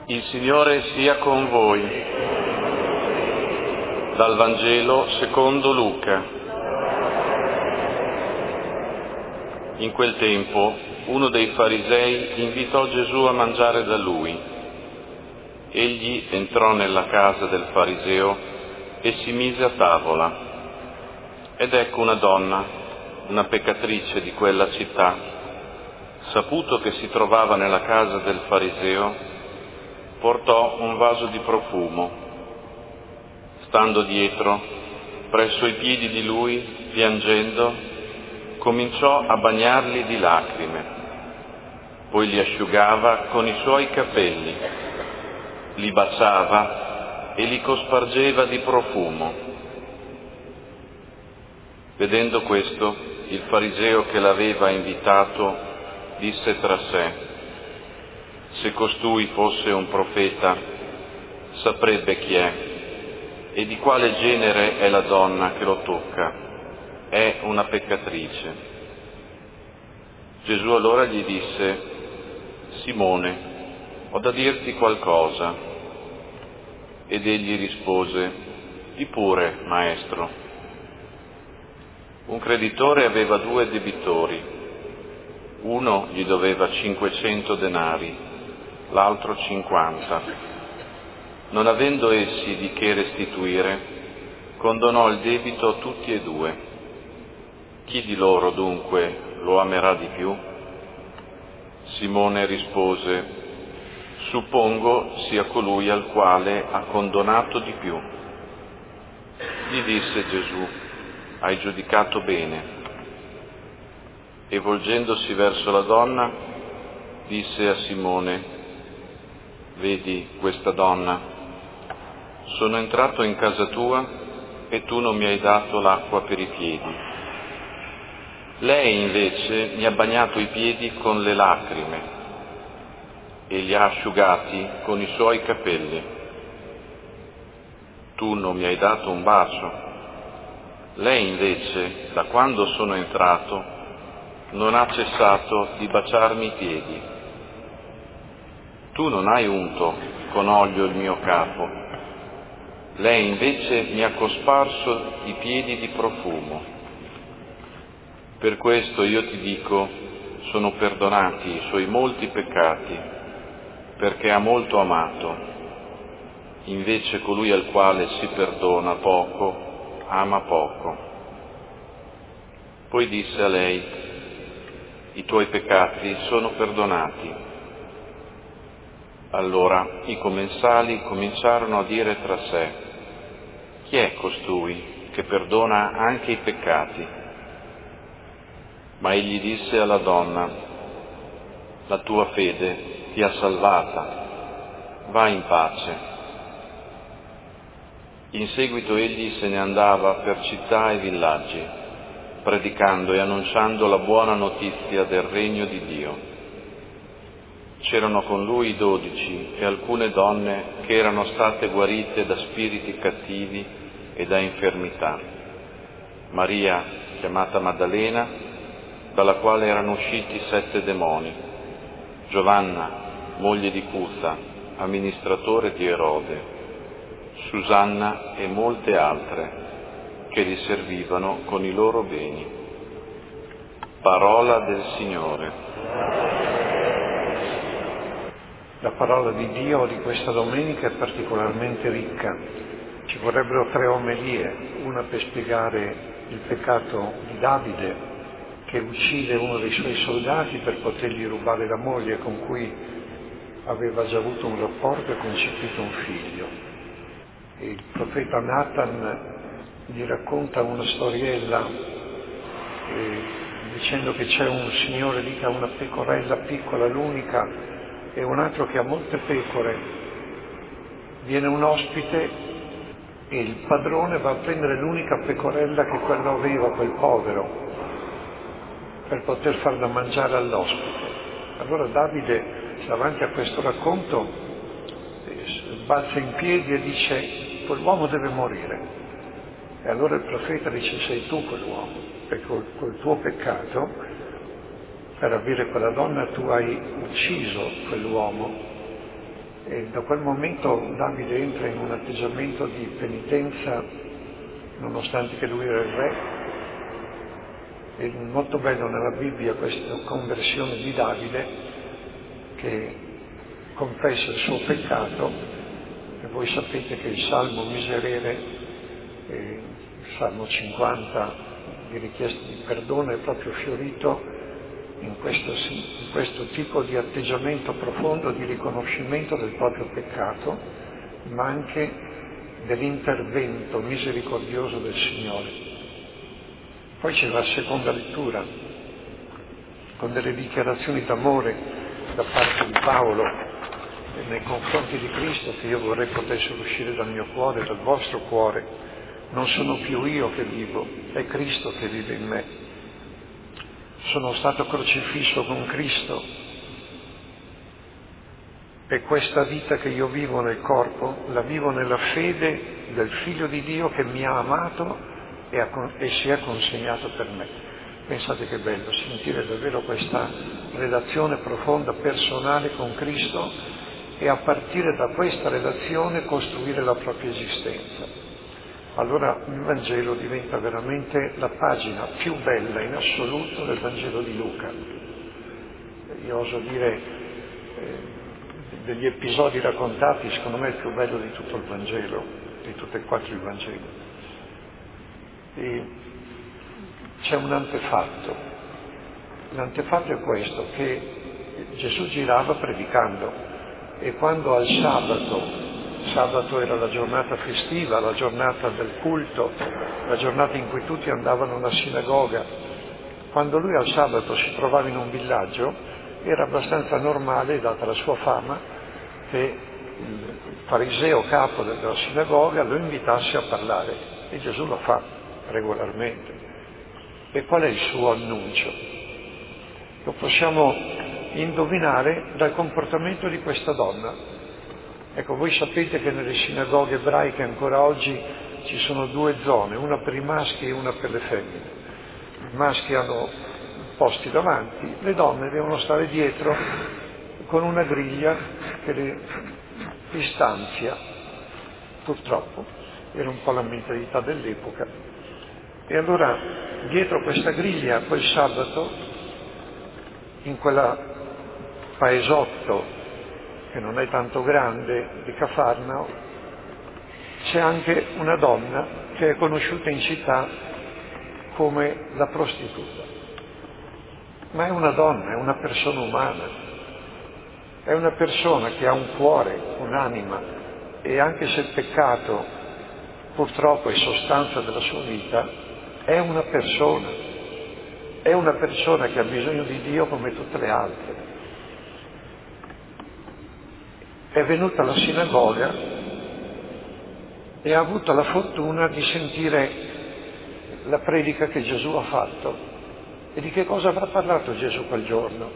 Il Signore sia con voi. Dal Vangelo secondo Luca. In quel tempo uno dei farisei invitò Gesù a mangiare da lui. Egli entrò nella casa del fariseo e si mise a tavola. Ed ecco una donna, una peccatrice di quella città, saputo che si trovava nella casa del fariseo, portò un vaso di profumo. Stando dietro, presso i piedi di lui, piangendo, cominciò a bagnarli di lacrime. Poi li asciugava con i suoi capelli, li baciava e li cospargeva di profumo. Vedendo questo, il fariseo che l'aveva invitato disse tra sé: se costui fosse un profeta, saprebbe chi è e di quale genere è la donna che lo tocca. È una peccatrice. Gesù allora gli disse: Simone, ho da dirti qualcosa. Ed egli rispose: di pure, maestro. Un creditore aveva 2 debitori. Uno gli doveva 500 denari, l'altro 50. Non avendo essi di che restituire, condonò il debito a tutti e 2. Chi di loro dunque lo amerà di più? Simone rispose: suppongo sia colui al quale ha condonato di più. Gli disse Gesù: hai giudicato bene. E volgendosi verso la donna, disse a Simone: vedi questa donna? Sono entrato in casa tua e tu non mi hai dato l'acqua per i piedi. Lei invece mi ha bagnato i piedi con le lacrime e li ha asciugati con i suoi capelli. Tu non mi hai dato un bacio. Lei invece, da quando sono entrato, non ha cessato di baciarmi i piedi. Tu non hai unto con olio il mio capo. Lei invece mi ha cosparso i piedi di profumo. Per questo io ti dico, sono perdonati i suoi molti peccati, perché ha molto amato. Invece colui al quale si perdona poco, ama poco. Poi disse a lei: i tuoi peccati sono perdonati. Allora i commensali cominciarono a dire tra sé: chi è costui che perdona anche i peccati? Ma egli disse alla donna: la tua fede ti ha salvata, va in pace. In seguito egli se ne andava per città e villaggi, predicando e annunciando la buona notizia del regno di Dio. C'erano con lui 12 e alcune donne che erano state guarite da spiriti cattivi e da infermità. Maria, chiamata Maddalena, dalla quale erano usciti 7 demoni, Giovanna, moglie di Cuza, amministratore di Erode, Susanna e molte altre che gli servivano con i loro beni. Parola del Signore. La parola di Dio di questa domenica è particolarmente ricca. Ci vorrebbero 3 omelie, una per spiegare il peccato di Davide, che uccide uno dei suoi soldati per potergli rubare la moglie con cui aveva già avuto un rapporto e concepito un figlio. E il profeta Nathan gli racconta una storiella dicendo che c'è un signore lì che ha una pecorella piccola, l'unica, e un altro che ha molte pecore. Viene un ospite e il padrone va a prendere l'unica pecorella che quello aveva, quel povero, per poter far da mangiare all'ospite. Allora Davide, davanti a questo racconto, balza in piedi e dice: quell'uomo deve morire. E allora il profeta dice: sei tu quell'uomo, perché col tuo peccato, per avere quella donna, tu hai ucciso quell'uomo. E da quel momento Davide entra in un atteggiamento di penitenza, nonostante che lui era il re. È molto bello nella Bibbia questa conversione di Davide, che confessa il suo peccato, e voi sapete che il Salmo miserere, il Salmo 50 di richiesta di perdono, è proprio fiorito in questo tipo di atteggiamento profondo di riconoscimento del proprio peccato, ma anche dell'intervento misericordioso del Signore. Poi c'è la seconda lettura, con delle dichiarazioni d'amore da parte di Paolo nei confronti di Cristo, che io vorrei potessero uscire dal mio cuore, dal vostro cuore. Non sono più io che vivo, è Cristo che vive in me. Sono stato crocifisso con Cristo e questa vita che io vivo nel corpo la vivo nella fede del Figlio di Dio che mi ha amato e si è consegnato per me. Pensate che bello sentire davvero questa relazione profonda, personale con Cristo, e a partire da questa relazione costruire la propria esistenza. Allora il Vangelo diventa veramente la pagina più bella in assoluto del Vangelo di Luca. Io oso dire, degli episodi raccontati, secondo me è il più bello di tutto il Vangelo, di tutti e quattro i Vangeli. E c'è un antefatto. L'antefatto è questo, che Gesù girava predicando, e quando al sabato era la giornata festiva, la giornata del culto, la giornata in cui tutti andavano alla sinagoga, quando lui al sabato si trovava in un villaggio, era abbastanza normale, data la sua fama, che il fariseo capo della sinagoga lo invitasse a parlare, e Gesù lo fa regolarmente. E qual è il suo annuncio? Lo possiamo indovinare dal comportamento di questa donna. Ecco, voi sapete che nelle sinagoghe ebraiche ancora oggi ci sono due zone, una per i maschi e una per le femmine. I maschi hanno posti davanti, le donne devono stare dietro con una griglia che le distanzia, purtroppo, era un po' la mentalità dell'epoca. E allora dietro questa griglia, quel sabato, in quella paesotto che non è tanto grande, di Cafarnao, c'è anche una donna che è conosciuta in città come la prostituta. Ma è una donna, è una persona umana, è una persona che ha un cuore, un'anima, e anche se il peccato purtroppo è sostanza della sua vita, è una persona che ha bisogno di Dio come tutte le altre. È venuta alla sinagoga e ha avuto la fortuna di sentire la predica che Gesù ha fatto. E di che cosa avrà parlato Gesù quel giorno?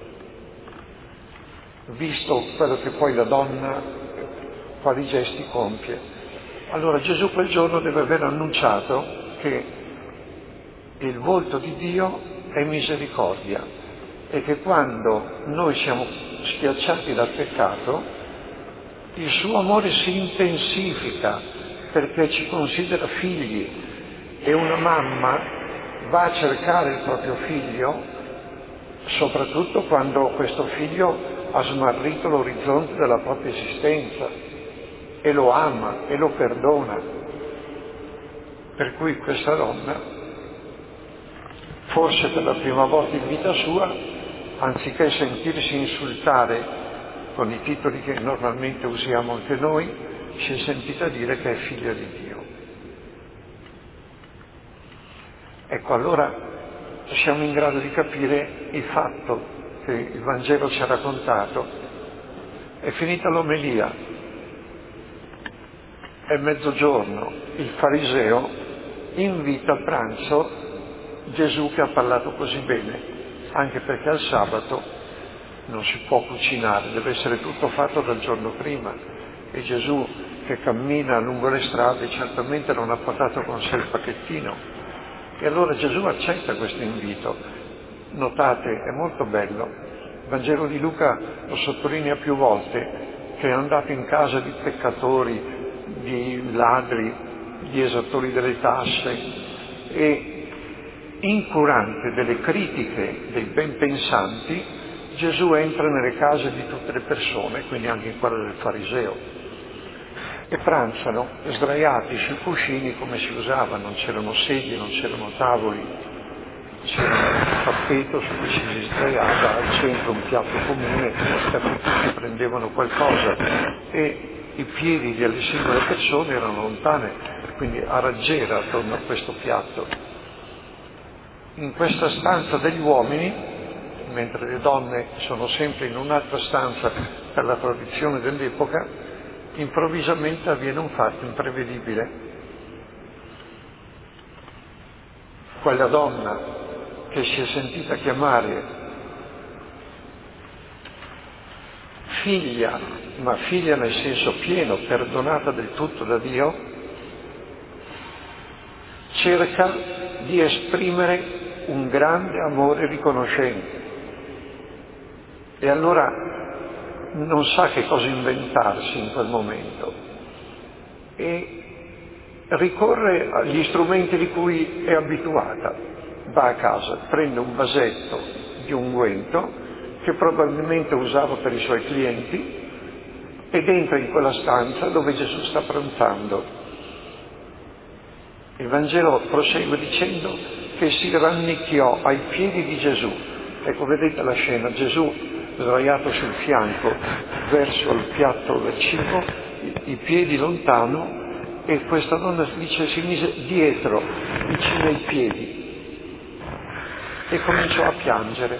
Visto quello che poi la donna, quali gesti compie. Allora Gesù quel giorno deve aver annunciato che il volto di Dio è misericordia, e che quando noi siamo schiacciati dal peccato, il suo amore si intensifica perché ci considera figli, e una mamma va a cercare il proprio figlio soprattutto quando questo figlio ha smarrito l'orizzonte della propria esistenza, e lo ama e lo perdona. Per cui questa donna, forse per la prima volta in vita sua, anziché sentirsi insultare con i titoli che normalmente usiamo anche noi, si è sentita dire che è figlia di Dio. Ecco, allora siamo in grado di capire il fatto che il Vangelo ci ha raccontato. È finita l'omelia, è mezzogiorno, il fariseo invita a pranzo Gesù che ha parlato così bene, anche perché al sabato non si può cucinare, deve essere tutto fatto dal giorno prima, e Gesù che cammina lungo le strade certamente non ha portato con sé il pacchettino, e allora Gesù accetta questo invito. Notate, è molto bello, il Vangelo di Luca lo sottolinea più volte, che è andato in casa di peccatori, di ladri, di esattori delle tasse, e incurante delle critiche dei ben pensanti, Gesù entra nelle case di tutte le persone, quindi anche in quella del fariseo, e pranzano sdraiati sui cuscini come si usava, non c'erano sedie, non c'erano tavoli, c'era un tappeto su cui si sdraiava, al centro un piatto comune da cui tutti prendevano qualcosa, e i piedi delle singole persone erano lontane, quindi a raggiera attorno a questo piatto. In questa stanza degli uomini, mentre le donne sono sempre in un'altra stanza per la tradizione dell'epoca, improvvisamente avviene un fatto imprevedibile. Quella donna che si è sentita chiamare figlia, ma figlia nel senso pieno, perdonata del tutto da Dio, cerca di esprimere un grande amore riconoscente. E allora non sa che cosa inventarsi in quel momento e ricorre agli strumenti di cui è abituata. Va a casa, prende un vasetto di unguento che probabilmente usava per i suoi clienti ed entra in quella stanza dove Gesù sta pranzando. Il Vangelo prosegue dicendo che si rannicchiò ai piedi di Gesù. Ecco, vedete la scena, Gesù sdraiato sul fianco verso il piatto del cibo, i piedi lontano, e questa donna dice si mise dietro, vicino ai piedi, e cominciò a piangere.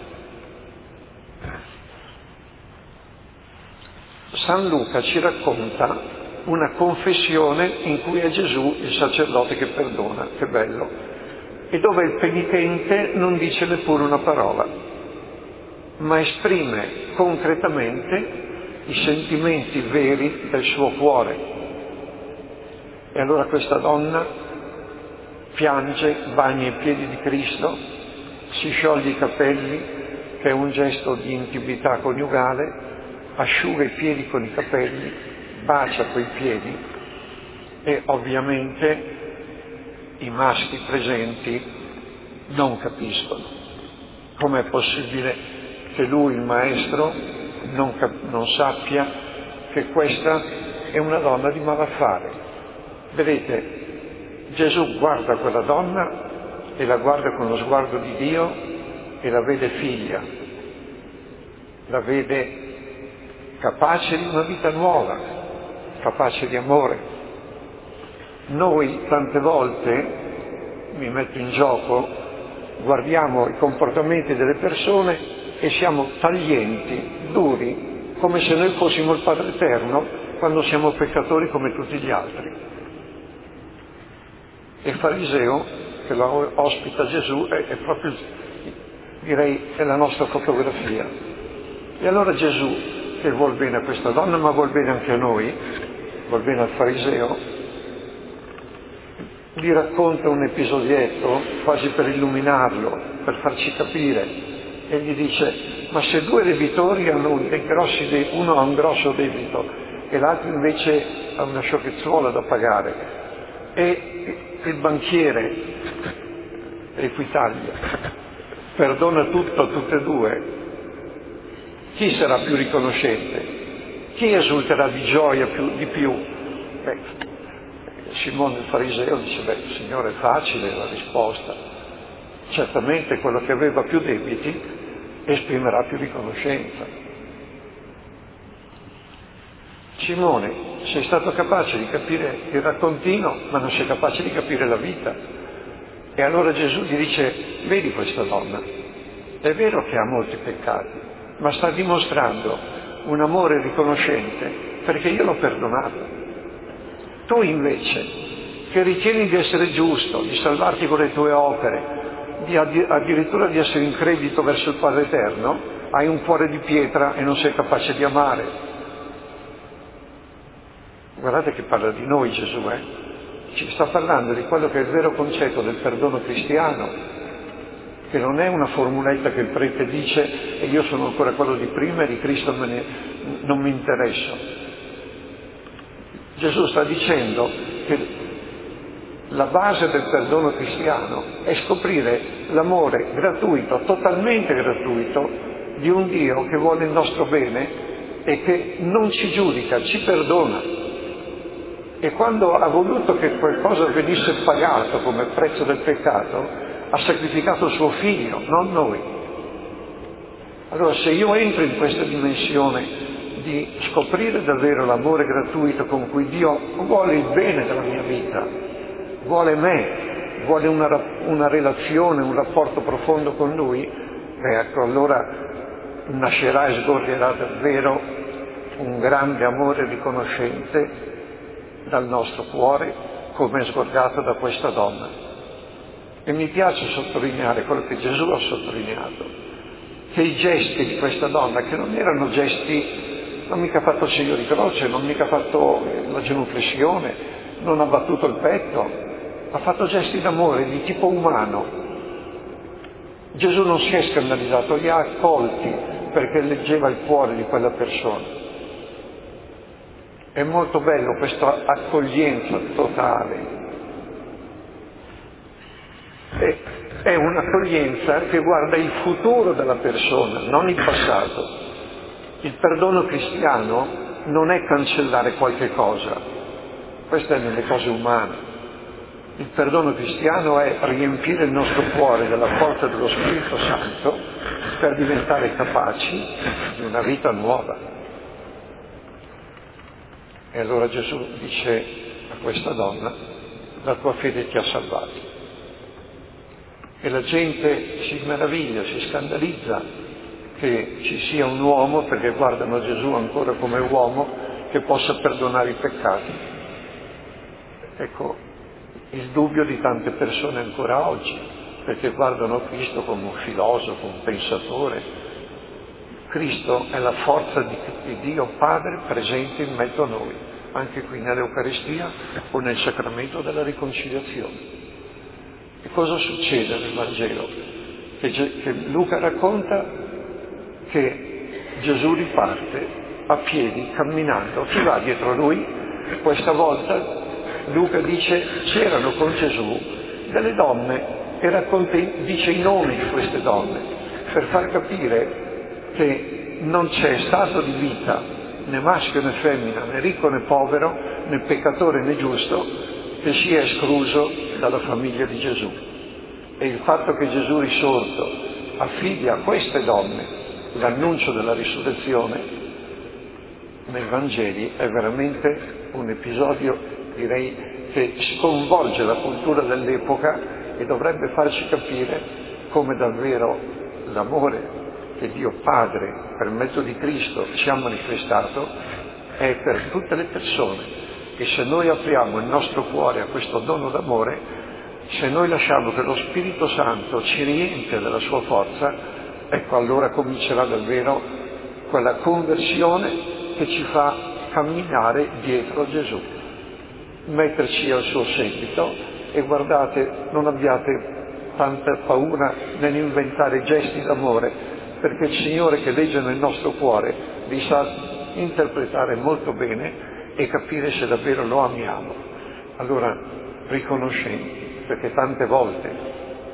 San Luca ci racconta una confessione in cui è Gesù il sacerdote che perdona, che bello, e dove il penitente non dice neppure una parola, ma esprime concretamente i sentimenti veri del suo cuore. E allora questa donna piange, bagna i piedi di Cristo, si scioglie i capelli, che è un gesto di intimità coniugale, asciuga i piedi con i capelli, bacia quei piedi, e ovviamente i maschi presenti non capiscono. Com'è possibile che lui, il maestro, non sappia che questa è una donna di malaffare? Vedete, Gesù guarda quella donna e la guarda con lo sguardo di Dio e la vede figlia, la vede capace di una vita nuova, capace di amore. Noi tante volte, mi metto in gioco, guardiamo i comportamenti delle persone e siamo taglienti, duri, come se noi fossimo il Padre Eterno quando siamo peccatori come tutti gli altri. E il fariseo che lo ospita Gesù è proprio, direi, è la nostra fotografia. E allora Gesù, che vuol bene a questa donna, ma vuol bene anche a noi, vuol bene al fariseo, gli racconta un episodietto quasi per illuminarlo, per farci capire, e gli dice: ma se due debitori hanno uno ha un grosso debito e l'altro invece ha una sciocchezzuola da pagare, e il banchiere Equitalia perdona tutto a tutte e due, chi sarà più riconoscente? Chi esulterà di gioia di più? Simone il fariseo dice: Signore, è facile la risposta, certamente quello che aveva più debiti esprimerà più riconoscenza. Simone, sei stato capace di capire il raccontino, ma non sei capace di capire la vita. E allora Gesù gli dice: vedi questa donna, è vero che ha molti peccati, ma sta dimostrando un amore riconoscente perché io l'ho perdonata. Tu invece, che ritieni di essere giusto, di salvarti con le tue opere, addirittura di essere in credito verso il Padre Eterno, hai un cuore di pietra e non sei capace di amare. Guardate che parla di noi Gesù, ci sta parlando di quello che è il vero concetto del perdono cristiano, che non è una formuletta che il prete dice e io sono ancora quello di prima e di Cristo me non mi interessano. Gesù sta dicendo che la base del perdono cristiano è scoprire l'amore gratuito, totalmente gratuito, di un Dio che vuole il nostro bene e che non ci giudica, ci perdona. E quando ha voluto che qualcosa venisse pagato come prezzo del peccato, ha sacrificato suo figlio, non noi. Allora, se io entro in questa dimensione di scoprire davvero l'amore gratuito con cui Dio vuole il bene della mia vita, vuole me, vuole una relazione, un rapporto profondo con Lui, ecco, allora nascerà e sgorgerà davvero un grande amore riconoscente dal nostro cuore, come è sgorgato da questa donna. E mi piace sottolineare quello che Gesù ha sottolineato, che i gesti di questa donna, che non erano gesti, non mica ha fatto il segno di croce, non mica ha fatto la genuflessione, non ha battuto il petto, ha fatto gesti d'amore di tipo umano. Gesù non si è scandalizzato, li ha accolti perché leggeva il cuore di quella persona. È molto bello questa accoglienza totale. È un'accoglienza che guarda il futuro della persona, non il passato. Il perdono cristiano non è cancellare qualche cosa, questo è nelle cose umane. Il perdono cristiano è riempire il nostro cuore della forza dello Spirito Santo per diventare capaci di una vita nuova. E allora Gesù dice a questa donna: la tua fede ti ha salvato. E la gente si meraviglia, si scandalizza che ci sia un uomo, perché guardano Gesù ancora come uomo, che possa perdonare i peccati. Ecco il dubbio di tante persone ancora oggi, perché guardano Cristo come un filosofo, un pensatore. Cristo è la forza di Dio Padre presente in mezzo a noi, anche qui nell'Eucaristia o nel sacramento della riconciliazione. E cosa succede nel Vangelo? Che Luca racconta che Gesù riparte a piedi, camminando. Chi va dietro a lui? Questa volta Luca dice c'erano con Gesù delle donne e dice i nomi di queste donne per far capire che non c'è stato di vita né maschio né femmina, né ricco né povero, né peccatore né giusto che sia escluso dalla famiglia di Gesù. E il fatto che Gesù risorto affidi a queste donne l'annuncio della risurrezione nei Vangeli è veramente un episodio, direi, che sconvolge la cultura dell'epoca e dovrebbe farci capire come davvero l'amore che Dio Padre per mezzo di Cristo ci ha manifestato è per tutte le persone. E se noi apriamo il nostro cuore a questo dono d'amore, se noi lasciamo che lo Spirito Santo ci riempia della sua forza, ecco allora comincerà davvero quella conversione che ci fa camminare dietro a Gesù, metterci al suo seguito. E guardate, non abbiate tanta paura nell'inventare gesti d'amore, perché il Signore che legge nel nostro cuore li sa interpretare molto bene e capire se davvero lo amiamo. Allora, riconoscenti, perché tante volte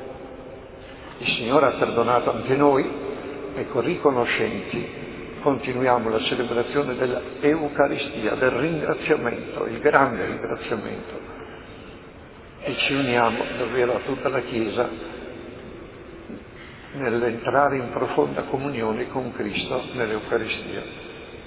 il Signore ha perdonato anche noi, ecco, riconoscenti, continuiamo la celebrazione dell'Eucaristia, del ringraziamento, il grande ringraziamento, e ci uniamo davvero a tutta la Chiesa nell'entrare in profonda comunione con Cristo nell'Eucaristia.